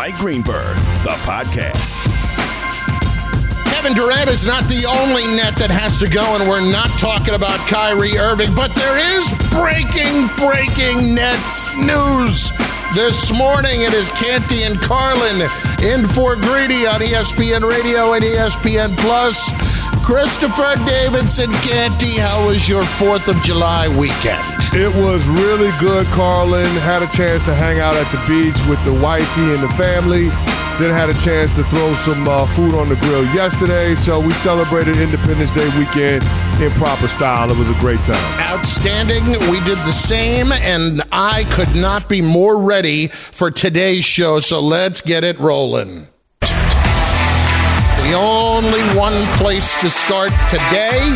Mike Greenberg, the podcast. Kevin Durant is not the only net that has to go, and we're not talking about Kyrie Irving, but there is breaking Nets news. This morning it is Canty and Carlin in for Greedy on ESPN Radio and ESPN Plus. Christopher Davidson. Canty, how was your 4th of July weekend? It was really good, Carlin. Had a chance to hang out at the beach with the wifey and the family. Then had a chance to throw some food on the grill yesterday. So we celebrated Independence Day weekend in proper style. It was a great time. Outstanding. We did the same, and I could not be more ready for today's show. So let's get it rolling. The only one place to start today,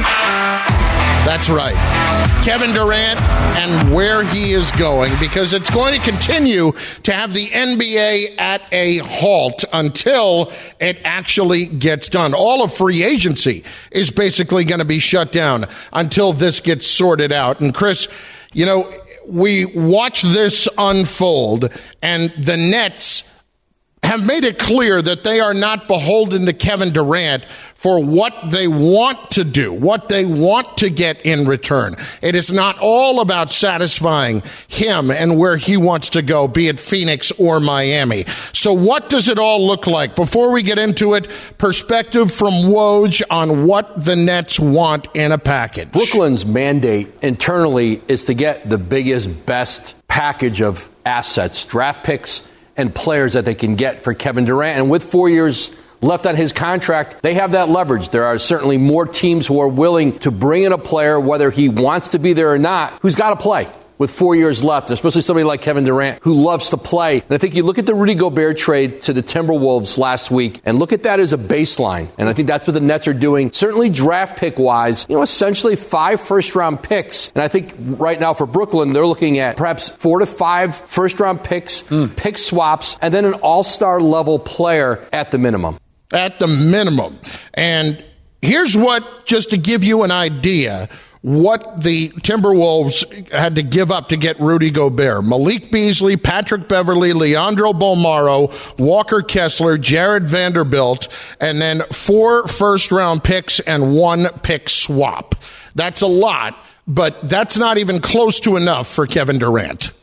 that's right, Kevin Durant and where he is going, because it's going to continue to have the NBA at a halt until it actually gets done. All of free agency is basically going to be shut down until this gets sorted out. And Chris, you know, we watch this unfold, and the Nets have made it clear that they are not beholden to Kevin Durant for what they want to do, what they want to get in return. It is not all about satisfying him and where he wants to go, be it Phoenix or Miami. So what does it all look like? Before we get into it, perspective from Woj on what the Nets want in a package. Brooklyn's mandate internally is to get the biggest, best package of assets, draft picks, and players that they can get for Kevin Durant. And with 4 years left on his contract, they have that leverage. There are certainly more teams who are willing to bring in a player, whether he wants to be there or not, who's got to play with 4 years left, especially somebody like Kevin Durant who loves to play. And I think you look at the Rudy Gobert trade to the Timberwolves last week and look at that as a baseline. And I think that's what the Nets are doing, certainly draft pick wise, essentially 5 first-round picks. And I think right now for Brooklyn, they're looking at perhaps 4 to 5 first-round picks, pick swaps, and then an all-star level player at the minimum. At the minimum. And here's what, just to give you an idea, what the Timberwolves had to give up to get Rudy Gobert. Malik Beasley, Patrick Beverley, Leandro Bolmaro, Walker Kessler, Jared Vanderbilt, and then 4 first-round picks and 1 pick swap. That's a lot, but that's not even close to enough for Kevin Durant.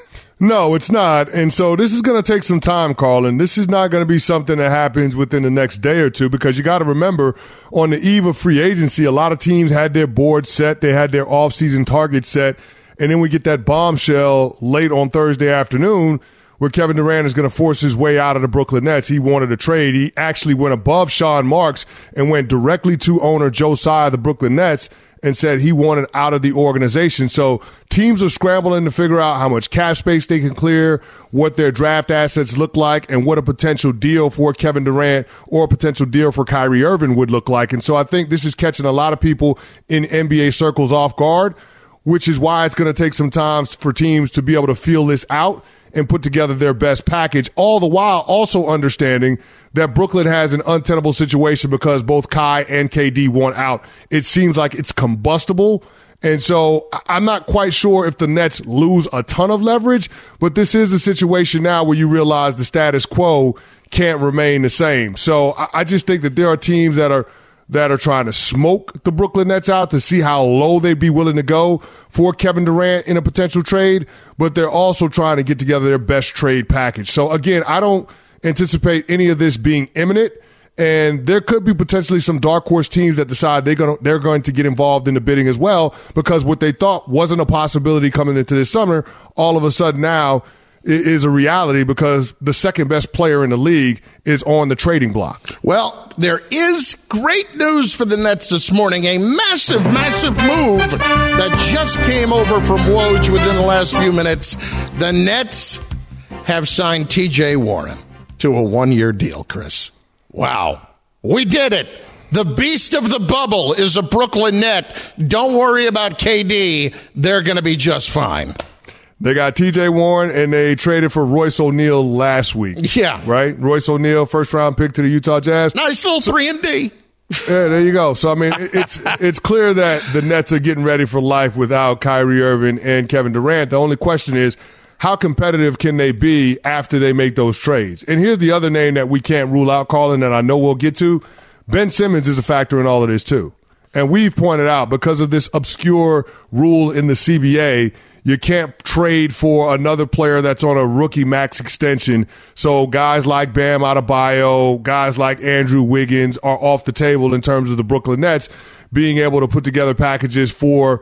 No, it's not. And so this is going to take some time, Carlin. This is not going to be something that happens within the next day or two, because you got to remember, on the eve of free agency, a lot of teams had their board set. They had their offseason target set. And then we get that bombshell late on Thursday afternoon where Kevin Durant is going to force his way out of the Brooklyn Nets. He wanted a trade. He actually went above Sean Marks and went directly to owner Joe Tsai of the Brooklyn Nets and said he wanted out of the organization. So teams are scrambling to figure out how much cap space they can clear, what their draft assets look like, and what a potential deal for Kevin Durant or a potential deal for Kyrie Irving would look like. And so I think this is catching a lot of people in NBA circles off guard, which is why it's going to take some time for teams to be able to feel this out and put together their best package, all the while also understanding that Brooklyn has an untenable situation because both Kai and KD want out. It seems like it's combustible. And so I'm not quite sure if the Nets lose a ton of leverage, but this is a situation now where you realize the status quo can't remain the same. So I just think that there are teams that are trying to smoke the Brooklyn Nets out to see how low they'd be willing to go for Kevin Durant in a potential trade, but they're also trying to get together their best trade package. So again, I don't anticipate any of this being imminent, and there could be potentially some dark horse teams that decide they're going to get involved in the bidding as well, because what they thought wasn't a possibility coming into this summer, all of a sudden now is a reality because the second best player in the league is on the trading block. Well, there is great news for the Nets this morning. A massive move that just came over from Woj within the last few minutes. The Nets have signed TJ Warren to a 1-year deal, Chris. Wow. We did it. The beast of the bubble is a Brooklyn Net. Don't worry about KD. They're going to be just fine. They got TJ Warren, and they traded for Royce O'Neal last week. Yeah. Right? Royce O'Neal, first-round pick to the Utah Jazz. Nice little 3-and-D. Yeah, there you go. So, I mean, it's clear that the Nets are getting ready for life without Kyrie Irving and Kevin Durant. The only question is, how competitive can they be after they make those trades? And here's the other name that we can't rule out, Carlin, that I know we'll get to. Ben Simmons is a factor in all of this too. And we've pointed out, because of this obscure rule in the CBA, you can't trade for another player that's on a rookie max extension. So guys like Bam Adebayo, guys like Andrew Wiggins are off the table in terms of the Brooklyn Nets being able to put together packages for,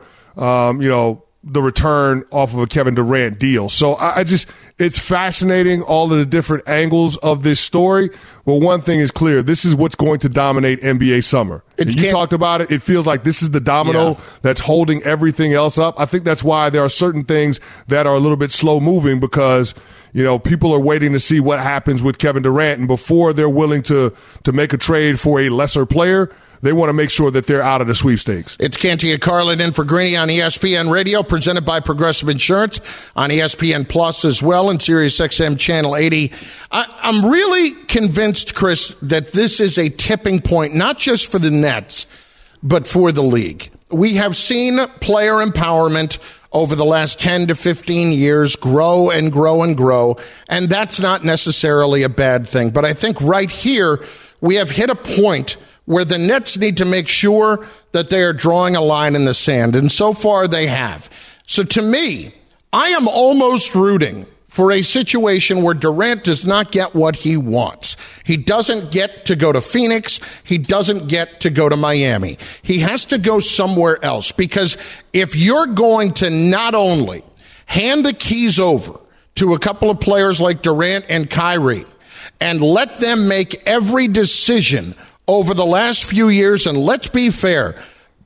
the return off of a Kevin Durant deal. So it's fascinating, all of the different angles of this story. But one thing is clear. This is what's going to dominate NBA summer. You talked about it. It feels like this is the domino that's holding everything else up. I think that's why there are certain things that are a little bit slow moving, because, people are waiting to see what happens with Kevin Durant. And before they're willing to make a trade for a lesser player, they want to make sure that they're out of the sweepstakes. It's Canty and Carlin in for Greeny on ESPN Radio, presented by Progressive Insurance on ESPN Plus as well, and Sirius XM Channel 80. I'm really convinced, Chris, that this is a tipping point, not just for the Nets, but for the league. We have seen player empowerment over the last 10 to 15 years grow and grow and grow, and that's not necessarily a bad thing. But I think right here we have hit a point where the Nets need to make sure that they are drawing a line in the sand. And so far they have. So to me, I am almost rooting for a situation where Durant does not get what he wants. He doesn't get to go to Phoenix. He doesn't get to go to Miami. He has to go somewhere else, because if you're going to not only hand the keys over to a couple of players like Durant and Kyrie and let them make every decision over the last few years, and let's be fair,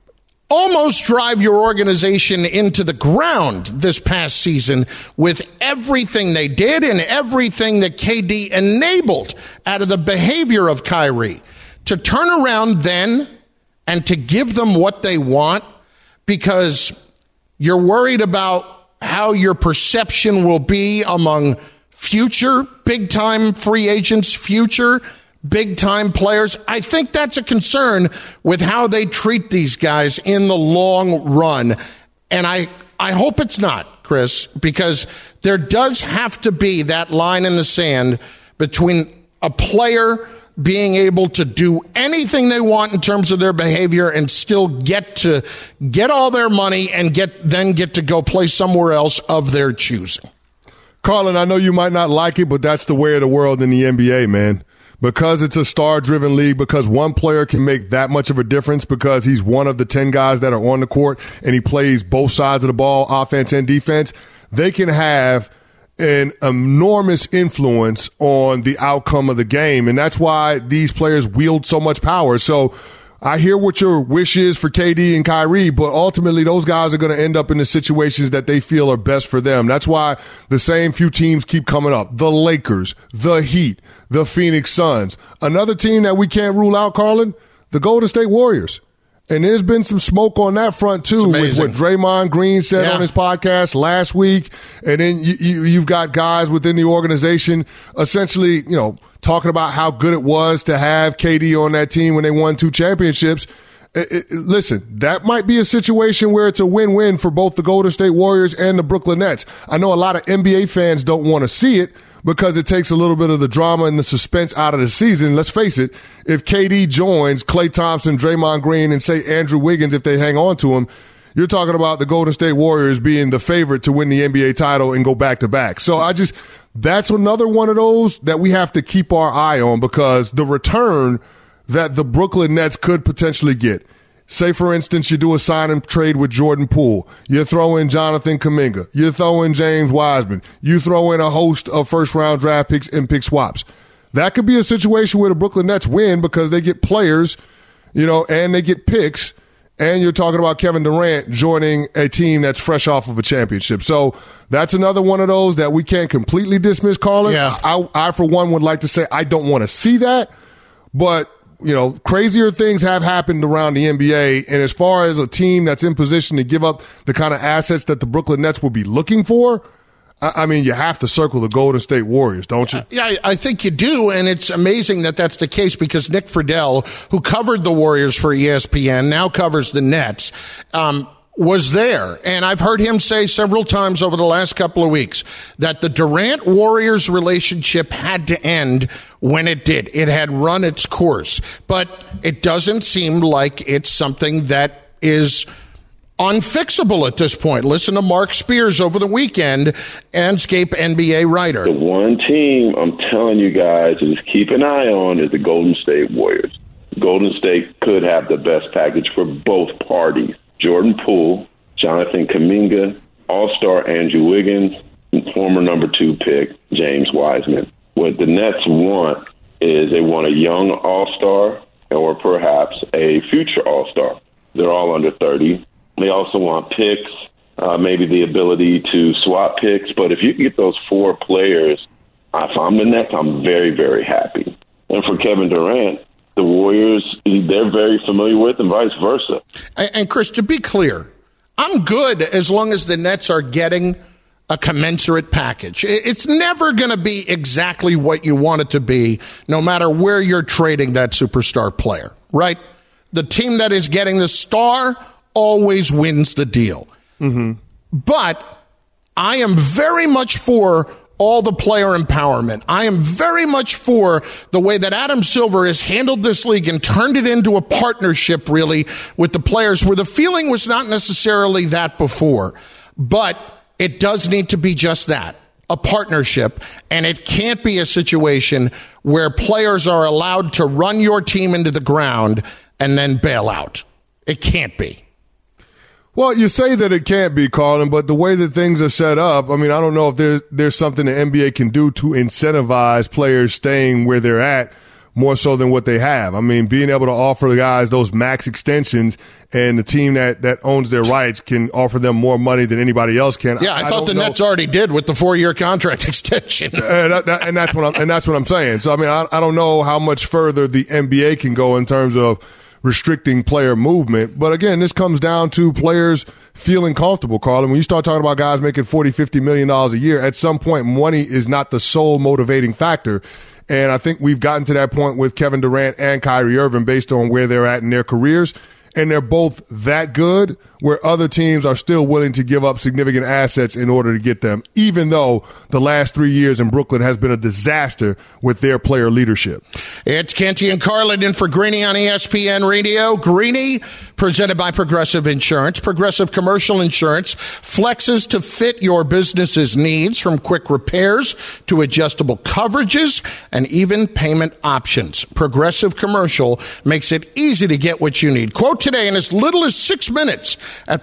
almost drive your organization into the ground this past season with everything they did and everything that KD enabled out of the behavior of Kyrie, to turn around then and to give them what they want because you're worried about how your perception will be among future big-time free agents, future big-time players. I think that's a concern with how they treat these guys in the long run. And I hope it's not, Chris, because there does have to be that line in the sand between a player being able to do anything they want in terms of their behavior and still get all their money and get to go play somewhere else of their choosing. Carlin, I know you might not like it, but that's the way of the world in the NBA, man. Because it's a star-driven league, because one player can make that much of a difference because he's one of the 10 guys that are on the court and he plays both sides of the ball, offense and defense, they can have an enormous influence on the outcome of the game. And that's why these players wield so much power. So I hear what your wish is for KD and Kyrie, but ultimately those guys are going to end up in the situations that they feel are best for them. That's why the same few teams keep coming up. The Lakers, the Heat, the Phoenix Suns. Another team that we can't rule out, Carlin, the Golden State Warriors. And there's been some smoke on that front, too, with what Draymond Green said on his podcast last week. And then you've got guys within the organization essentially, talking about how good it was to have KD on that team when they won 2 championships. Listen, that might be a situation where it's a win-win for both the Golden State Warriors and the Brooklyn Nets. I know a lot of NBA fans don't want to see it because it takes a little bit of the drama and the suspense out of the season. Let's face it, if KD joins Klay Thompson, Draymond Green, and say Andrew Wiggins, if they hang on to him, you're talking about the Golden State Warriors being the favorite to win the NBA title and go back-to-back. So that's another one of those that we have to keep our eye on, because the return that the Brooklyn Nets could potentially get. Say, for instance, you do a sign and trade with Jordan Poole. You throw in Jonathan Kuminga. You throw in James Wiseman. You throw in a host of first-round draft picks and pick swaps. That could be a situation where the Brooklyn Nets win because they get players, and they get picks. And you're talking about Kevin Durant joining a team that's fresh off of a championship. So that's another one of those that we can't completely dismiss, Carlin. Yeah. I, for one, would like to say I don't want to see that. But, crazier things have happened around the NBA. And as far as a team that's in position to give up the kind of assets that the Brooklyn Nets will be looking for, you have to circle the Golden State Warriors, don't you? Yeah, I think you do, and it's amazing that that's the case because Nick Friedel, who covered the Warriors for ESPN, now covers the Nets. was there. And I've heard him say several times over the last couple of weeks that the Durant-Warriors relationship had to end when it did. It had run its course. But it doesn't seem like it's something that is unfixable at this point. Listen to Mark Spears over the weekend, Anscape NBA writer. The one team I'm telling you guys to just keep an eye on is the Golden State Warriors. Golden State could have the best package for both parties. Jordan Poole, Jonathan Kuminga, All-Star Andrew Wiggins, and former number 2 pick James Wiseman. What the Nets want is they want a young All-Star or perhaps a future All-Star. They're all under 30. They also want picks, maybe the ability to swap picks. But if you can get those 4 players, if I'm the Nets, I'm very, very happy. And for Kevin Durant, the Warriors, they're very familiar with, and vice versa. And Chris, to be clear, I'm good as long as the Nets are getting a commensurate package. It's never going to be exactly what you want it to be, no matter where you're trading that superstar player, right? The team that is getting the star always wins the deal. Mm-hmm. But I am very much for all the player empowerment. I am very much for the way that Adam Silver has handled this league and turned it into a partnership, really, with the players, where the feeling was not necessarily that before. But it does need to be just that, a partnership, and it can't be a situation where players are allowed to run your team into the ground and then bail out. It can't be. Well, you say that it can't be, Carlin, but the way that things are set up, I mean, I don't know if there's something the NBA can do to incentivize players staying where they're at more so than what they have. I mean, being able to offer the guys those max extensions, and the team that owns their rights can offer them more money than anybody else can. Yeah, I thought the Nets already did with the 4-year contract extension. And that's what I'm saying. So, I mean, I don't know how much further the NBA can go in terms of restricting player movement. But again, this comes down to players feeling comfortable, Carlin. When you start talking about guys making $40, $50 million a year, at some point, money is not the sole motivating factor. And I think we've gotten to that point with Kevin Durant and Kyrie Irving based on where they're at in their careers. And they're both that good where other teams are still willing to give up significant assets in order to get them, even though the last 3 years in Brooklyn has been a disaster with their player leadership. It's Canty and Carlin in for Greeny on ESPN Radio. Greeny, presented by Progressive Insurance. Progressive Commercial Insurance flexes to fit your business's needs, from quick repairs to adjustable coverages and even payment options. Progressive Commercial makes it easy to get what you need. Quote today in as little as 6 minutes at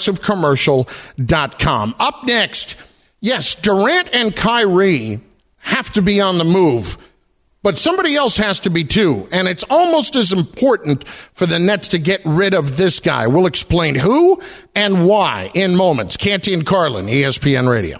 progressivecommercial.com. Up next, yes, Durant and Kyrie have to be on the move, but somebody else has to be too, and it's almost as important for the Nets to get rid of this guy. We'll explain who and why in moments. Canty and Carlin, ESPN Radio.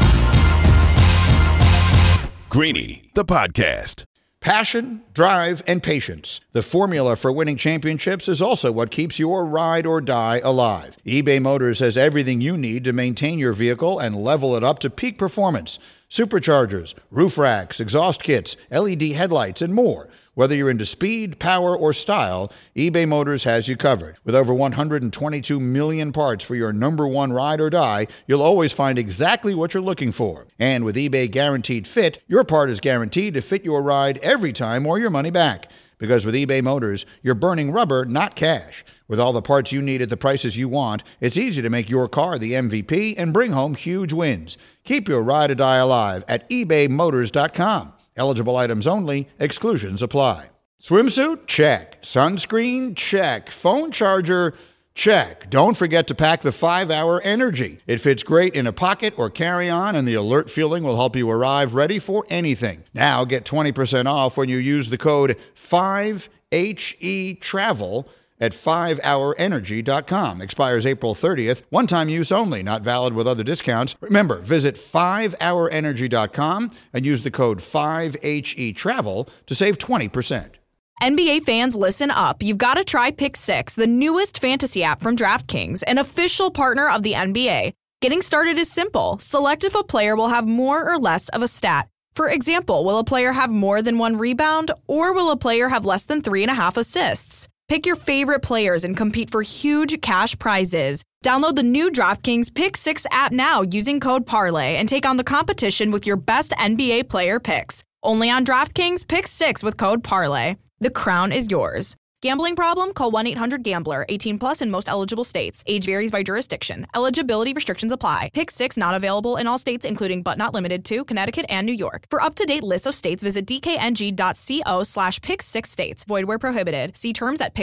Greeny, the podcast. Passion, drive, and patience. The formula for winning championships is also what keeps your ride or die alive. eBay Motors has everything you need to maintain your vehicle and level it up to peak performance. Superchargers, roof racks, exhaust kits, LED headlights, and more. Whether you're into speed, power, or style, eBay Motors has you covered. With over 122 million parts for your number one ride or die, you'll always find exactly what you're looking for. And with eBay Guaranteed Fit, your part is guaranteed to fit your ride every time or your money back. Because with eBay Motors, you're burning rubber, not cash. With all the parts you need at the prices you want, it's easy to make your car the MVP and bring home huge wins. Keep your ride or die alive at ebaymotors.com. Eligible items only. Exclusions apply. Swimsuit? Check. Sunscreen? Check. Phone charger? Check. Don't forget to pack the 5-Hour Energy. It fits great in a pocket or carry-on, and the alert feeling will help you arrive ready for anything. Now get 20% off when you use the code 5HETRAVEL at 5hourenergy.com. Expires April 30th. One-time use only. Not valid with other discounts. Remember, visit 5hourenergy.com and use the code 5HETRAVEL to save 20%. NBA fans, listen up. You've got to try Pick 6, the newest fantasy app from DraftKings, an official partner of the NBA. Getting started is simple. Select if a player will have more or less of a stat. For example, will a player have more than 1 rebound, or will a player have less than 3.5 assists? Pick your favorite players and compete for huge cash prizes. Download the new DraftKings Pick 6 app now using code parlay and take on the competition with your best NBA player picks. Only on DraftKings Pick 6 with code parlay. The crown is yours. Gambling problem? Call 1-800-GAMBLER. 18 plus in most eligible states. Age varies by jurisdiction. Eligibility restrictions apply. Pick 6 not available in all states, including but not limited to Connecticut and New York. For up-to-date lists of states, visit dkng.co/pick6states. Void where prohibited. See terms at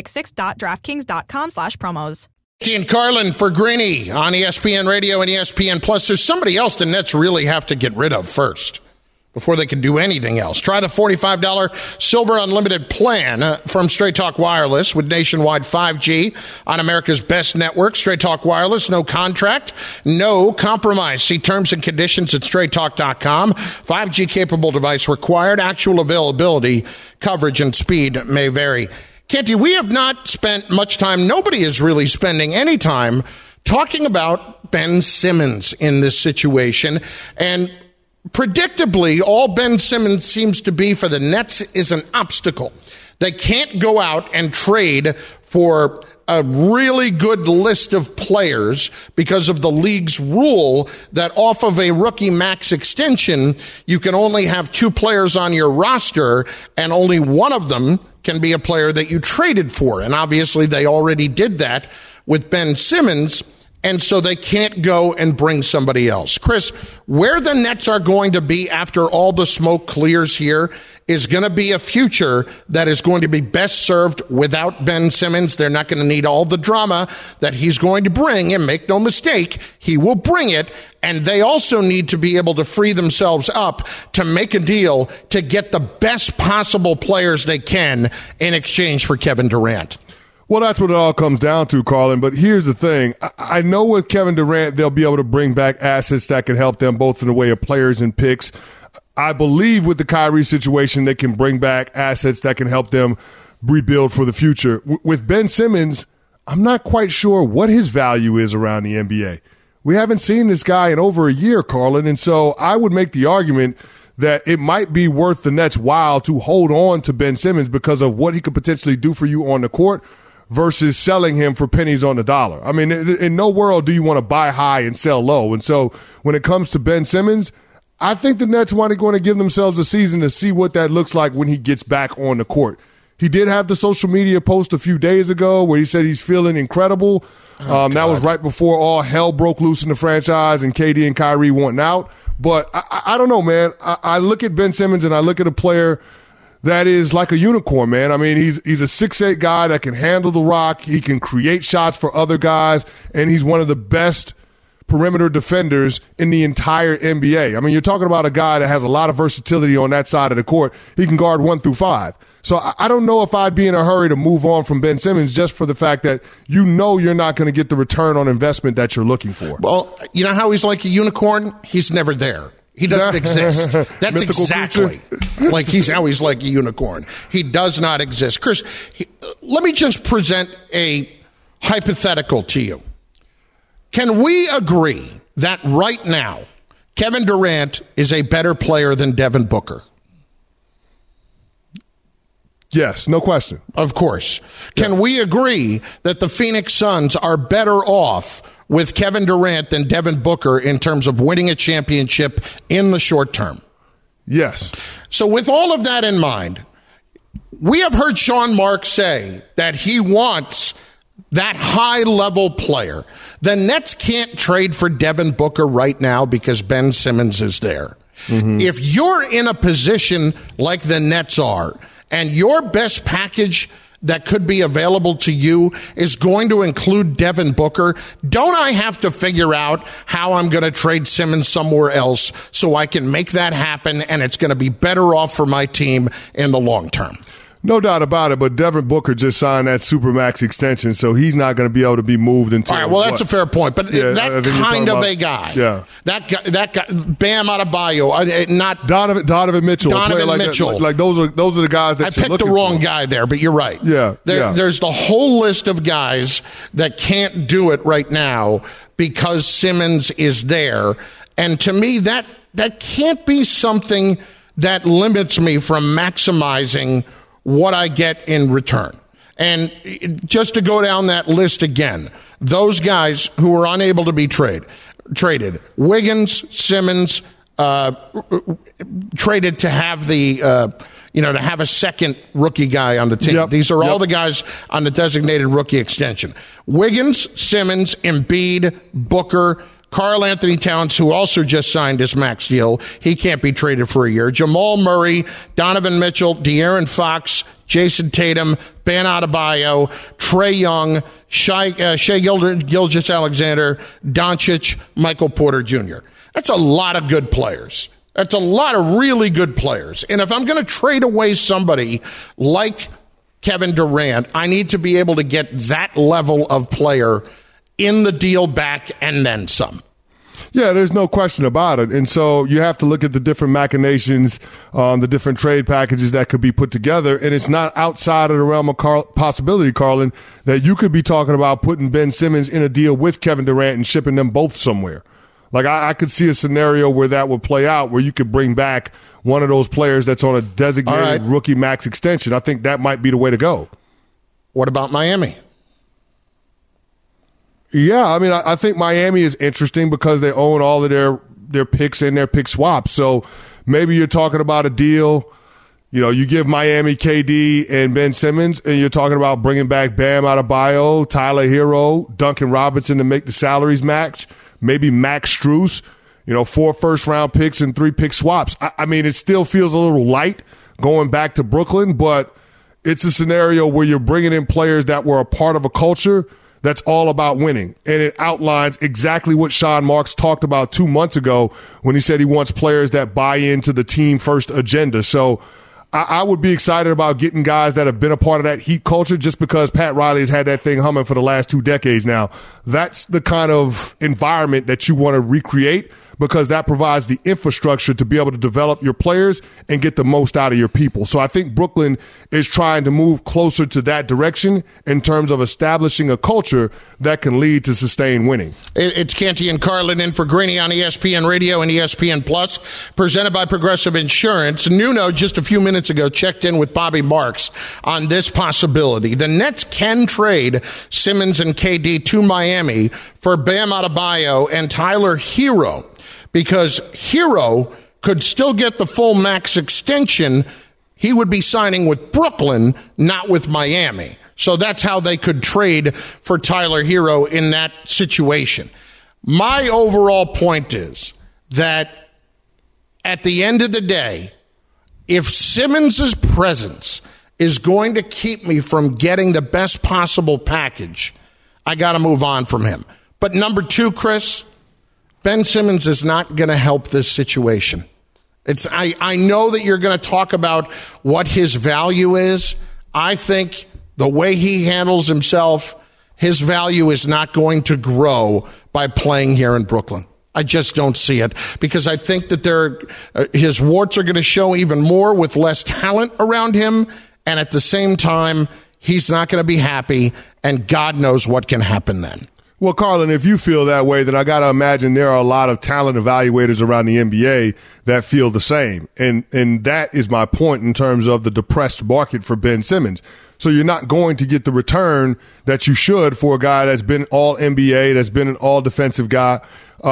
pick6.draftkings.com/promos. And Carlin for Greeny on ESPN Radio and ESPN Plus. There's somebody else the Nets really have to get rid of first before they can do anything else. Try the $45 Silver Unlimited plan from Straight Talk Wireless with nationwide 5G on America's best network. Straight Talk Wireless, no contract, no compromise. See terms and conditions at straighttalk.com. 5G capable device required. Actual availability, coverage, and speed may vary. Kenty, we have not spent much time, nobody is really spending any time talking about Ben Simmons in this situation. And predictably, all Ben Simmons seems to be for the Nets is an obstacle. They can't go out and trade for a really good list of players because of the league's rule that off of a rookie max extension, you can only have 2 players on your roster and only one of them can be a player that you traded for. And obviously they already did that with Ben Simmons. And so they can't go and bring somebody else. Chris, where the Nets are going to be after all the smoke clears here is going to be a future that is going to be best served without Ben Simmons. They're not going to need all the drama that he's going to bring. And make no mistake, he will bring it. And they also need to be able to free themselves up to make a deal to get the best possible players they can in exchange for Kevin Durant. Well, that's what it all comes down to, Carlin. But here's the thing. I know with Kevin Durant, they'll be able to bring back assets that can help them both in the way of players and picks. I believe with the Kyrie situation, they can bring back assets that can help them rebuild for the future. With Ben Simmons, I'm not quite sure what his value is around the NBA. We haven't seen this guy in over a year, Carlin. And so I would make the argument that it might be worth the Nets' while to hold on to Ben Simmons because of what he could potentially do for you on the court versus selling him for pennies on the dollar. I mean, in no world do you want to buy high and sell low. And so when it comes to Ben Simmons, I think the Nets want to go and give themselves a season to see what that looks like when he gets back on the court. He did have the social media post a few days ago where he said he's feeling incredible. That was right before all hell broke loose in the franchise and KD and Kyrie wanting out. But I don't know, man. I look at Ben Simmons and I look at a player that is like a unicorn, man. I mean, he's a 6'8" guy that can handle the rock. He can create shots for other guys, and he's one of the best perimeter defenders in the entire NBA. I mean, you're talking about a guy that has a lot of versatility on that side of the court. He can guard 1 through 5. So I don't know if I'd be in a hurry to move on from Ben Simmons just for the fact that you know you're not going to get the return on investment that you're looking for. Well, you know how he's like a unicorn? He's never there. He doesn't exist. That's exactly like how he's like a unicorn. He does not exist. Chris, let me just present a hypothetical to you. Can we agree that right now Kevin Durant is a better player than Devin Booker? Yes, no question. Of course. Can we agree that the Phoenix Suns are better off with Kevin Durant than Devin Booker in terms of winning a championship in the short term? Yes. So with all of that in mind, we have heard Sean Marks say that he wants that high-level player. The Nets can't trade for Devin Booker right now because Ben Simmons is there. Mm-hmm. If you're in a position like the Nets are, and your best package that could be available to you is going to include Devin Booker, don't I have to figure out how I'm going to trade Simmons somewhere else so I can make that happen and it's going to be better off for my team in the long term? No doubt about it, but Devin Booker just signed that Supermax extension, so he's not going to be able to be moved until. All right, well, that's a fair point, but that kind of a guy, that guy, Bam Adebayo, not Donovan Mitchell, Donovan Mitchell, like those are the guys that I picked the wrong guy there, but you're right. There's the whole list of guys that can't do it right now because Simmons is there, and to me, that can't be something that limits me from maximizing what I get in return. And just to go down that list again, those guys who were unable to be traded, Wiggins, Simmons, traded to have the, to have a second rookie guy on the team. Yep. These are all the guys on the designated rookie extension. Wiggins, Simmons, Embiid, Booker, Karl Anthony Towns, who also just signed his max deal. He can't be traded for a year. Jamal Murray, Donovan Mitchell, De'Aaron Fox, Jason Tatum, Bam Adebayo, Trae Young, Shai Gilgeous-Alexander, Doncic, Michael Porter Jr. That's a lot of good players. That's a lot of really good players. And if I'm going to trade away somebody like Kevin Durant, I need to be able to get that level of player in the deal back and then some. Yeah, there's no question about it. And so you have to look at the different machinations, the different trade packages that could be put together. And it's not outside of the realm of possibility, Carlin, that you could be talking about putting Ben Simmons in a deal with Kevin Durant and shipping them both somewhere. Like, I could see a scenario where that would play out, where you could bring back one of those players that's on a designated rookie max extension. I think that might be the way to go. What about Miami? Yeah, I mean, I think Miami is interesting because they own all of their picks and their pick swaps. So maybe you're talking about a deal, you give Miami KD and Ben Simmons, and you're talking about bringing back Bam Adebayo, Tyler Hero, Duncan Robinson to make the salaries match, maybe Max Strus, 4 first-round picks and 3 pick swaps. I mean, it still feels a little light going back to Brooklyn, but it's a scenario where you're bringing in players that were a part of a culture that's all about winning. And it outlines exactly what Sean Marks talked about 2 months ago when he said he wants players that buy into the team first agenda. So I would be excited about getting guys that have been a part of that Heat culture just because Pat Riley has had that thing humming for the last 2 decades now. That's the kind of environment that you want to recreate because that provides the infrastructure to be able to develop your players and get the most out of your people. So I think Brooklyn is trying to move closer to that direction in terms of establishing a culture that can lead to sustained winning. It's Canty and Carlin in for Greeny on ESPN Radio and ESPN Plus, presented by Progressive Insurance. Nuno, just a few minutes ago, checked in with Bobby Marks on this possibility. The Nets can trade Simmons and KD to Miami for Bam Adebayo and Tyler Hero, because Hero could still get the full max extension. He would be signing with Brooklyn, not with Miami. So that's how they could trade for Tyler Hero in that situation. My overall point is that at the end of the day, if Simmons' presence is going to keep me from getting the best possible package, I got to move on from him. But number 2, Chris, Ben Simmons is not going to help this situation. I know that you're going to talk about what his value is. I think the way he handles himself, his value is not going to grow by playing here in Brooklyn. I just don't see it because I think that his warts are going to show even more with less talent around him. And at the same time, he's not going to be happy, and God knows what can happen then. Well, Carlin, if you feel that way, then I got to imagine there are a lot of talent evaluators around the NBA that feel the same. And that is my point in terms of the depressed market for Ben Simmons. So you're not going to get the return that you should for a guy that's been all NBA, that's been an all defensive guy.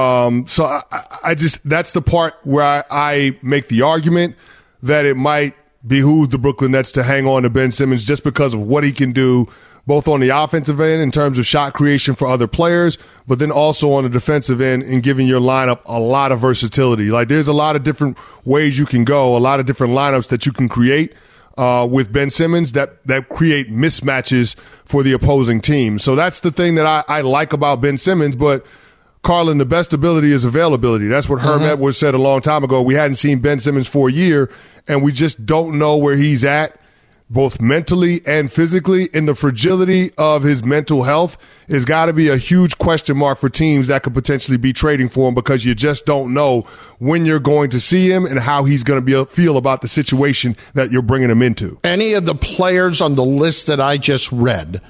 So I just, that's the part where I make the argument that it might behoove the Brooklyn Nets to hang on to Ben Simmons just because of what he can do, both on the offensive end in terms of shot creation for other players, but then also on the defensive end and giving your lineup a lot of versatility. Like, there's a lot of different ways you can go, a lot of different lineups that you can create with Ben Simmons that create mismatches for the opposing team. So that's the thing that I like about Ben Simmons. But, Carlin, the best ability is availability. That's what Herm Edwards said a long time ago. We hadn't seen Ben Simmons for a year, and we just don't know where he's at, both mentally and physically, and the fragility of his mental health has got to be a huge question mark for teams that could potentially be trading for him because you just don't know when you're going to see him and how he's going to feel about the situation that you're bringing him into. Any of the players on the list that I just read,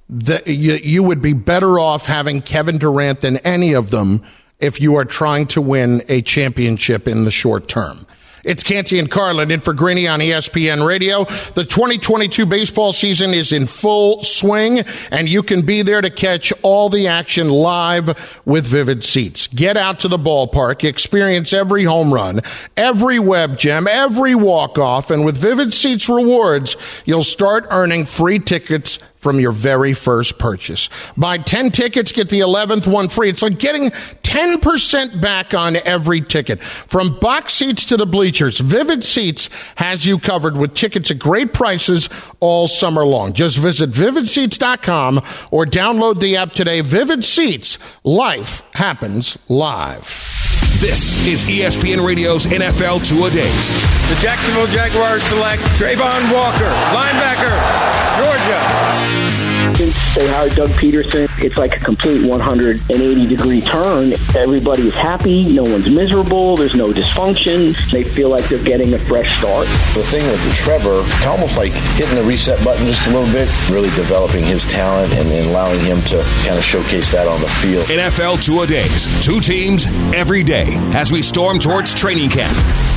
you would be better off having Kevin Durant than any of them if you are trying to win a championship in the short term. It's Canty and Carlin in for Greeny on ESPN Radio. The 2022 baseball season is in full swing, and you can be there to catch all the action live with Vivid Seats. Get out to the ballpark, experience every home run, every web gem, every walk-off, and with Vivid Seats rewards, you'll start earning free tickets from your very first purchase. Buy 10 tickets, get the 11th one free. It's like getting 10% back on every ticket. From box seats to the bleachers, Vivid Seats has you covered with tickets at great prices all summer long. Just visit vividseats.com or download the app today. Vivid Seats. Life happens live. This is ESPN Radio's NFL Two-A-Days. The Jacksonville Jaguars select Trayvon Walker, linebacker, Georgia. Since they hired Doug Peterson, it's like a complete 180-degree turn. Everybody is happy. No one's miserable. There's no dysfunction. They feel like they're getting a fresh start. The thing with Trevor, almost like hitting the reset button just a little bit, really developing his talent and allowing him to kind of showcase that on the field. NFL Two-A-Days. 2 teams every day as we storm towards training camp.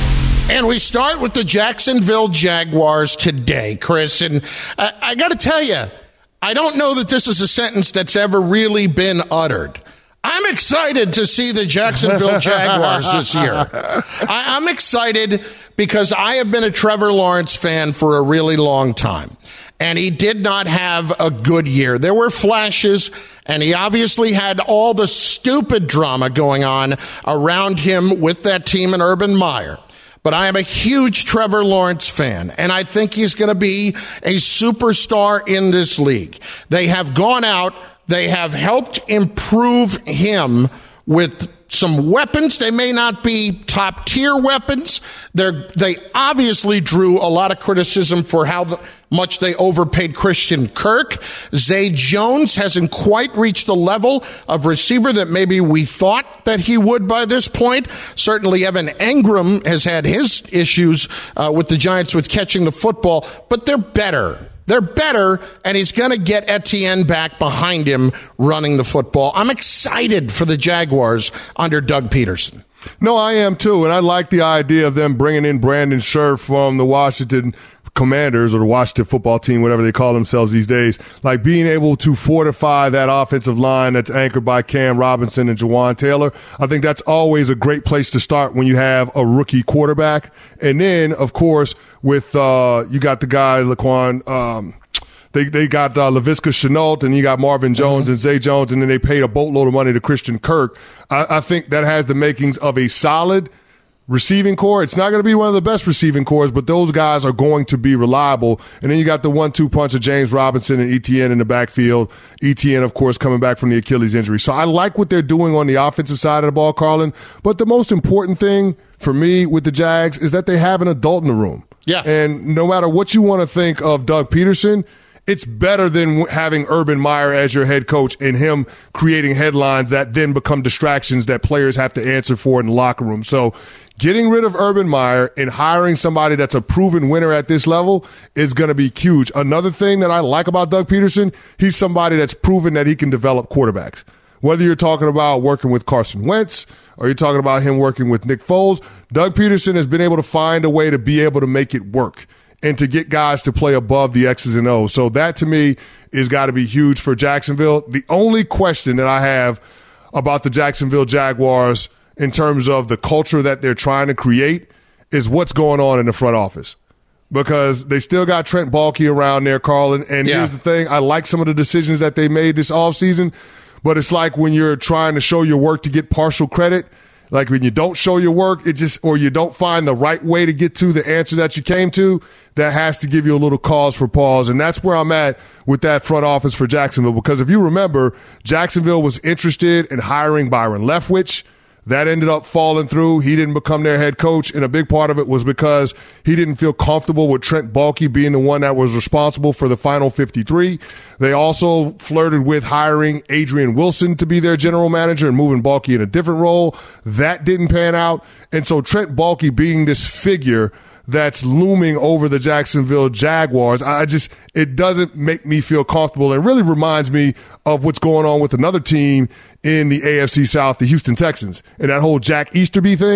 And we start with the Jacksonville Jaguars today, Chris. And I got to tell you, I don't know that this is a sentence that's ever really been uttered. I'm excited to see the Jacksonville Jaguars this year. I'm excited because I have been a Trevor Lawrence fan for a really long time. And he did not have a good year. There were flashes, and he obviously had all the stupid drama going on around him with that team and Urban Meyer. But I am a huge Trevor Lawrence fan, and I think he's going to be a superstar in this league. They have gone out. They have helped improve him with some weapons. They may not be top-tier weapons. They obviously drew a lot of criticism for how much they overpaid Christian Kirk. Zay Jones hasn't quite reached the level of receiver that maybe we thought that he would by this point. Certainly Evan Engram has had his issues with the Giants with catching the football, but they're better. They're better, and he's going to get Etienne back behind him running the football. I'm excited for the Jaguars under Doug Peterson. No, I am too, and I like the idea of them bringing in Brandon Scherff from the Washington Commanders or the Washington football team, whatever they call themselves these days, like being able to fortify that offensive line that's anchored by Cam Robinson and Jawan Taylor. I think that's always a great place to start when you have a rookie quarterback. And then, of course, with you got the guy, Laquan, they got Laviska Shenault, and you got Marvin Jones and Zay Jones, and then they paid a boatload of money to Christian Kirk. I think that has the makings of a solid receiving core. It's not going to be one of the best receiving cores, but those guys are going to be reliable. And then you got the 1-2 punch of James Robinson and Etienne in the backfield. Etienne, of course, coming back from the Achilles injury. So I like what they're doing on the offensive side of the ball, Carlin. But the most important thing for me with the Jags is that they have an adult in the room. Yeah. And no matter what you want to think of Doug Peterson, it's better than having Urban Meyer as your head coach and him creating headlines that then become distractions that players have to answer for in the locker room. So getting rid of Urban Meyer and hiring somebody that's a proven winner at this level is going to be huge. Another thing that I like about Doug Peterson, he's somebody that's proven that he can develop quarterbacks. Whether you're talking about working with Carson Wentz or you're talking about him working with Nick Foles, Doug Peterson has been able to find a way to be able to make it work and to get guys to play above the X's and O's. So that, to me, is got to be huge for Jacksonville. The only question that I have about the Jacksonville Jaguars in terms of the culture that they're trying to create is what's going on in the front office. Because they still got Trent Baalke around there, Carlin. And here's the thing. I like some of the decisions that they made this offseason, but it's like when you're trying to show your work to get partial credit, like when you don't show your work, or you don't find the right way to get to the answer that you came to, that has to give you a little cause for pause. And that's where I'm at with that front office for Jacksonville. Because if you remember, Jacksonville was interested in hiring Byron Leftwich. That ended up falling through. He didn't become their head coach, and a big part of it was because he didn't feel comfortable with Trent Baalke being the one that was responsible for the final 53. They also flirted with hiring Adrian Wilson to be their general manager and moving Baalke in a different role. That didn't pan out. And so Trent Baalke being this figure that's looming over the Jacksonville Jaguars, it doesn't make me feel comfortable, and really reminds me of what's going on with another team in the AFC South, the Houston Texans. And that whole Jack Easterby thing,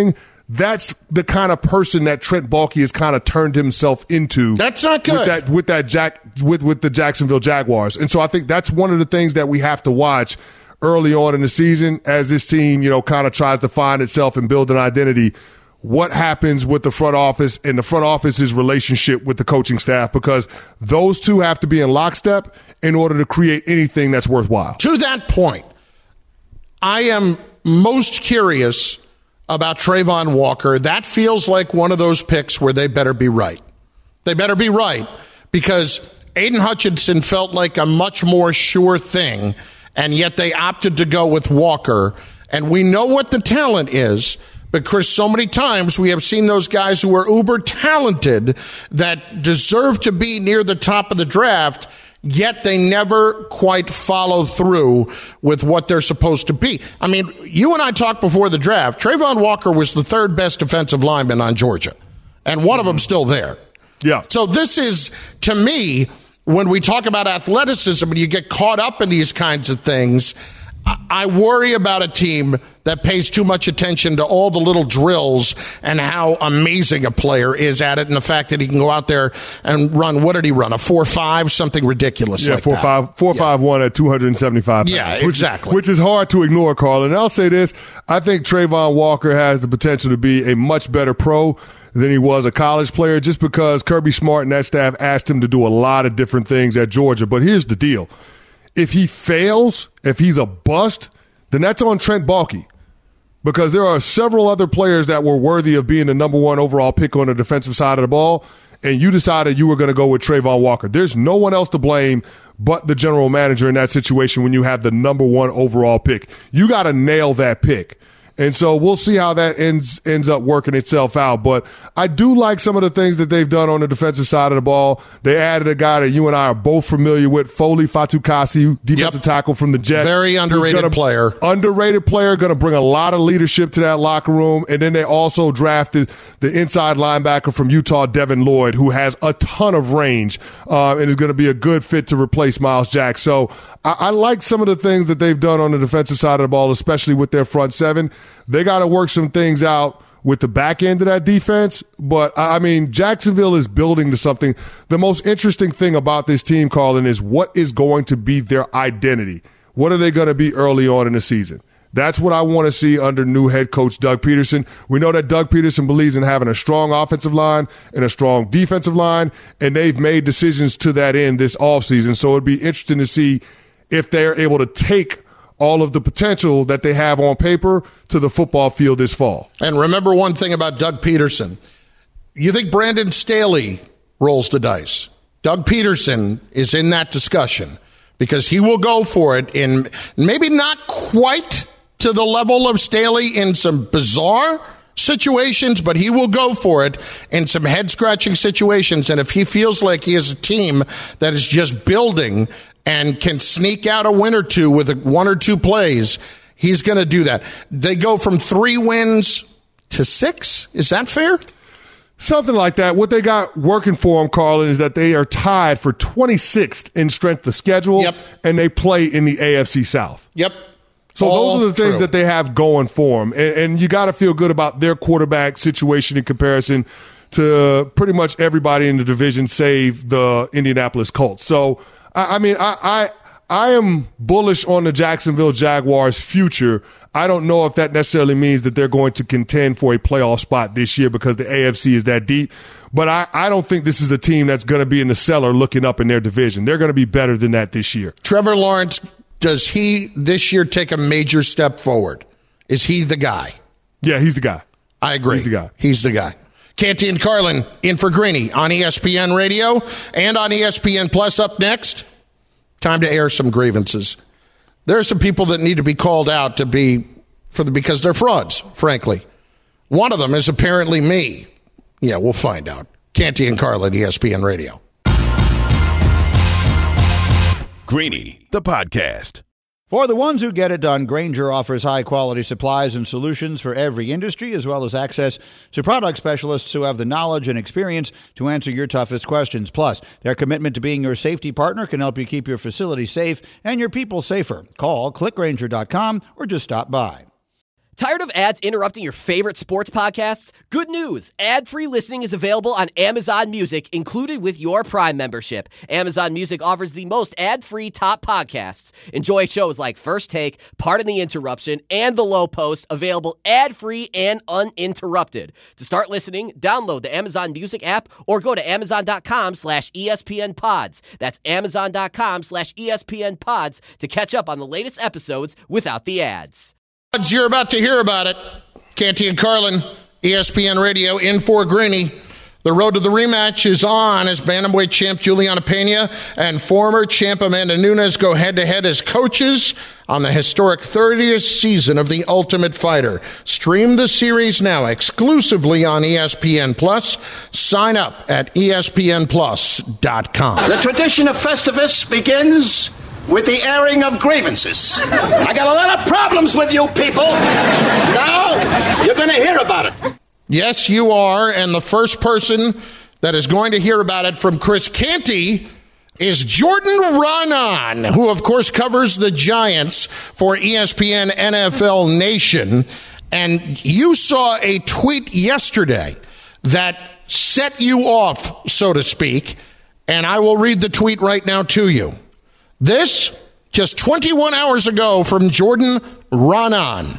That's the kind of person that Trent Baalke has kind of turned himself into. That's not good. With the Jacksonville Jaguars. And so I think that's one of the things that we have to watch early on in the season as this team, kind of tries to find itself and build an identity. What happens with the front office and the front office's relationship with the coaching staff, because those two have to be in lockstep in order to create anything that's worthwhile. To that point, I am most curious about Travon Walker. That feels like one of those picks where they better be right. They better be right, because Aiden Hutchinson felt like a much more sure thing, and yet they opted to go with Walker. And we know what the talent is, but Chris, so many times we have seen those guys who are uber talented that deserve to be near the top of the draft, yet they never quite follow through with what they're supposed to be. I mean, you and I talked before the draft. Travon Walker was the third best defensive lineman on Georgia, and one of them still there. Yeah. So this is, to me, when we talk about athleticism and you get caught up in these kinds of things, I worry about a team that pays too much attention to all the little drills and how amazing a player is at it, and the fact that he can go out there and run, what did he run, a 4.5, something ridiculous like that. 4.51 at 275 pounds. Yeah, exactly. Which is hard to ignore, Carl. And I'll say this, I think Travon Walker has the potential to be a much better pro than he was a college player, just because Kirby Smart and that staff asked him to do a lot of different things at Georgia. But here's the deal. If he fails, if he's a bust, then that's on Trent Baalke, because there are several other players that were worthy of being the number one overall pick on the defensive side of the ball, and you decided you were going to go with Travon Walker. There's no one else to blame but the general manager in that situation when you have the number one overall pick. You got to nail that pick. And so we'll see how that ends up working itself out. But I do like some of the things that they've done on the defensive side of the ball. They added a guy that you and I are both familiar with, Foley Fatukasi, defensive tackle from the Jets. Very underrated player. Underrated player, going to bring a lot of leadership to that locker room. And then they also drafted the inside linebacker from Utah, Devin Lloyd, who has a ton of range and is going to be a good fit to replace Miles Jack. So I like some of the things that they've done on the defensive side of the ball, especially with their front seven. They got to work some things out with the back end of that defense. But, I mean, Jacksonville is building to something. The most interesting thing about this team, Carlin, is what is going to be their identity. What are they going to be early on in the season? That's what I want to see under new head coach Doug Peterson. We know that Doug Peterson believes in having a strong offensive line and a strong defensive line, and they've made decisions to that end this offseason. So it'd be interesting to see if they're able to take all of the potential that they have on paper to the football field this fall. And remember one thing about Doug Peterson. You think Brandon Staley rolls the dice. Doug Peterson is in that discussion because he will go for it in maybe not quite to the level of Staley in some bizarre situations, but he will go for it in some head-scratching situations. And if he feels like he has a team that is just building and can sneak out a win or two with one or two plays, he's going to do that. They go from 3 wins to 6. Is that fair? Something like that. What they got working for them, Carlin, is that they are tied for 26th in strength of schedule, and they play in the AFC South. Yep. So those are the things that they have going for them. And you got to feel good about their quarterback situation in comparison to pretty much everybody in the division save the Indianapolis Colts. So, I mean, I am bullish on the Jacksonville Jaguars' future. I don't know if that necessarily means that they're going to contend for a playoff spot this year because the AFC is that deep. But I don't think this is a team that's going to be in the cellar looking up in their division. They're going to be better than that this year. Trevor Lawrence, does he this year take a major step forward? Is he the guy? Yeah, he's the guy. I agree. He's the guy. He's the guy. Canty and Carlin in for Greeny on ESPN Radio and on ESPN Plus. Up next, time to air some grievances. There are some people that need to be called out because they're frauds, frankly. One of them is apparently me. Yeah, we'll find out. Canty and Carlin, ESPN Radio. Greeny, the podcast. For the ones who get it done, Grainger offers high-quality supplies and solutions for every industry, as well as access to product specialists who have the knowledge and experience to answer your toughest questions. Plus, their commitment to being your safety partner can help you keep your facility safe and your people safer. Call, clickgrainger.com, or just stop by. Tired of ads interrupting your favorite sports podcasts? Good news! Ad-free listening is available on Amazon Music, included with your Prime membership. Amazon Music offers the most ad-free top podcasts. Enjoy shows like First Take, Pardon the Interruption, and The Low Post, available ad-free and uninterrupted. To start listening, download the Amazon Music app or go to amazon.com/ESPN Pods. That's amazon.com/ESPN Pods to catch up on the latest episodes without the ads. You're about to hear about it. Canty and Carlin, ESPN Radio, in for Greeny. The road to the rematch is on as bantamweight champ Juliana Pena and former champ Amanda Nunes go head-to-head as coaches on the historic 30th season of The Ultimate Fighter. Stream the series now exclusively on ESPN+. Sign up at ESPNplus.com. The tradition of Festivus begins with the airing of grievances. I got a lot of problems with you people. Now, you're going to hear about it. Yes, you are, and the first person that is going to hear about it from Chris Canty is Jordan Raanan, who, of course, covers the Giants for ESPN NFL Nation. And you saw a tweet yesterday that set you off, so to speak, and I will read the tweet right now to you. This, just 21 hours ago from Jordan Raanan.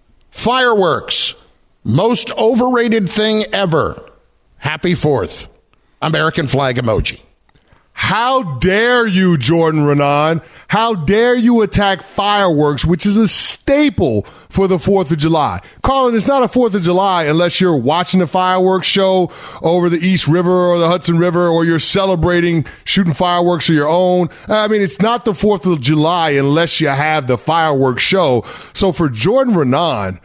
Fireworks, most overrated thing ever. Happy 4th. American flag emoji. How dare you, Jordan Raanan? How dare you attack fireworks, which is a staple for the 4th of July? Carlin, it's not a 4th of July unless you're watching the fireworks show over the East River or the Hudson River, or you're celebrating shooting fireworks of your own. I mean, it's not the 4th of July unless you have the fireworks show. So for Jordan Raanan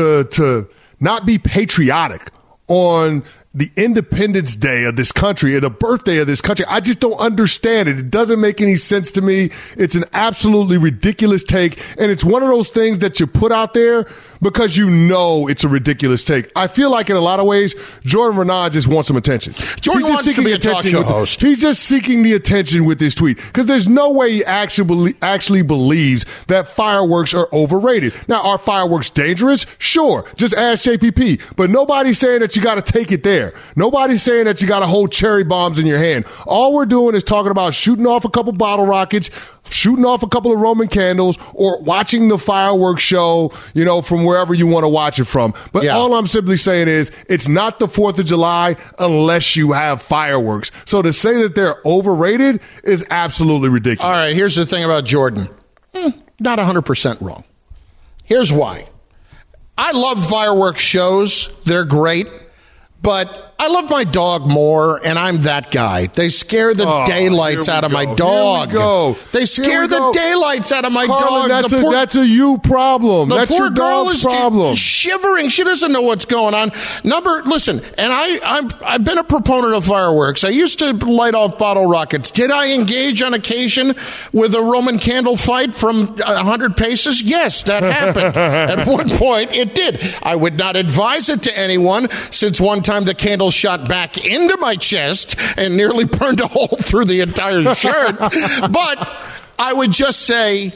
to not be patriotic on the Independence Day of this country and the birthday of this country, I just don't understand it. It doesn't make any sense to me. It's an absolutely ridiculous take, and it's one of those things that you put out there because you know it's a ridiculous take. I feel like in a lot of ways, Jordan Raanan just wants some attention. Jordan wants to be a talk show host. He's just seeking the attention with this tweet because there's no way he actually believes that fireworks are overrated. Now, are fireworks dangerous? Sure. Just ask JPP. But nobody's saying that you got to take it there. Nobody's saying that you got to hold cherry bombs in your hand. All we're doing is talking about shooting off a couple bottle rockets, shooting off a couple of Roman candles, or watching the fireworks show, from wherever you want to watch it from. But all I'm simply saying is it's not the 4th of July unless you have fireworks. So to say that they're overrated is absolutely ridiculous. All right, here's the thing about Jordan. Not 100% wrong. Here's why. I love fireworks shows. They're great. But I love my dog more, and I'm that guy. They scare the daylights out of my dog. They scare the daylights out of my dog. That's a you problem. That's your dog's problem. Shivering. She doesn't know what's going on. Listen, and I've been a proponent of fireworks. I used to light off bottle rockets. Did I engage on occasion with a Roman candle fight from 100 paces? Yes, that happened. At one point, it did. I would not advise it to anyone, since one time the candle shot back into my chest and nearly burned a hole through the entire shirt. But I would just say,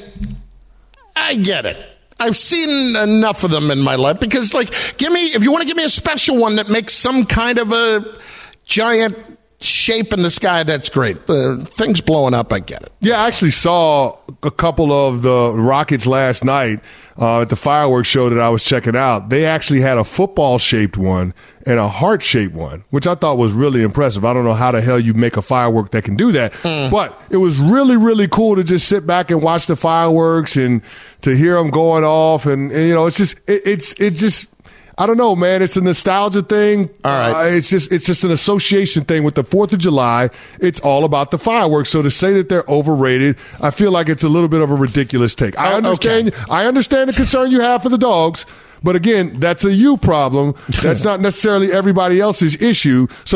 I get it. I've seen enough of them in my life because, if you want to give me a special one that makes some kind of a giant shape in the sky, that's great. The thing's blowing up, I get it. Yeah, I actually saw a couple of the rockets last night at the fireworks show that I was checking out. They actually had a football-shaped one and a heart-shaped one, which I thought was really impressive. I don't know how the hell you make a firework that can do that, but it was really, really cool to just sit back and watch the fireworks and to hear them going off. And it's just I don't know, man. It's a nostalgia thing. All right. It's just an association thing with the 4th of July. It's all about the fireworks. So to say that they're overrated, I feel like it's a little bit of a ridiculous take. I understand the concern you have for the dogs. But again, that's a you problem. That's not necessarily everybody else's issue. So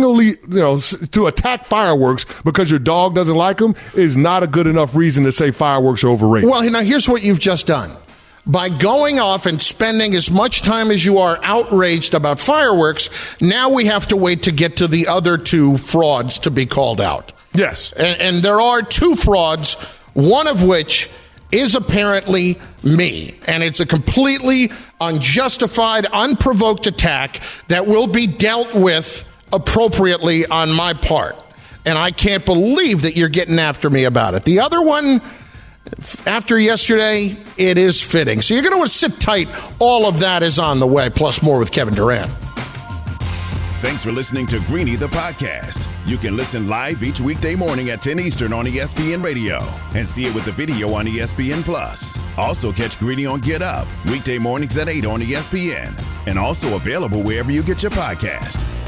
to attack fireworks because your dog doesn't like them is not a good enough reason to say fireworks are overrated. Well, now here's what you've just done. By going off and spending as much time as you are outraged about fireworks, now we have to wait to get to the other two frauds to be called out. Yes. And there are two frauds, one of which is apparently me. And it's a completely unjustified, unprovoked attack that will be dealt with appropriately on my part. And I can't believe that you're getting after me about it. The other one, after yesterday, it is fitting. So you're going to sit tight. All of that is on the way, plus more with Kevin Durant. Thanks for listening to Greeny the podcast. You can listen live each weekday morning at 10 Eastern on ESPN Radio and see it with the video on ESPN Plus. Also catch Greeny on Get Up weekday mornings at 8 on ESPN and also available wherever you get your podcast.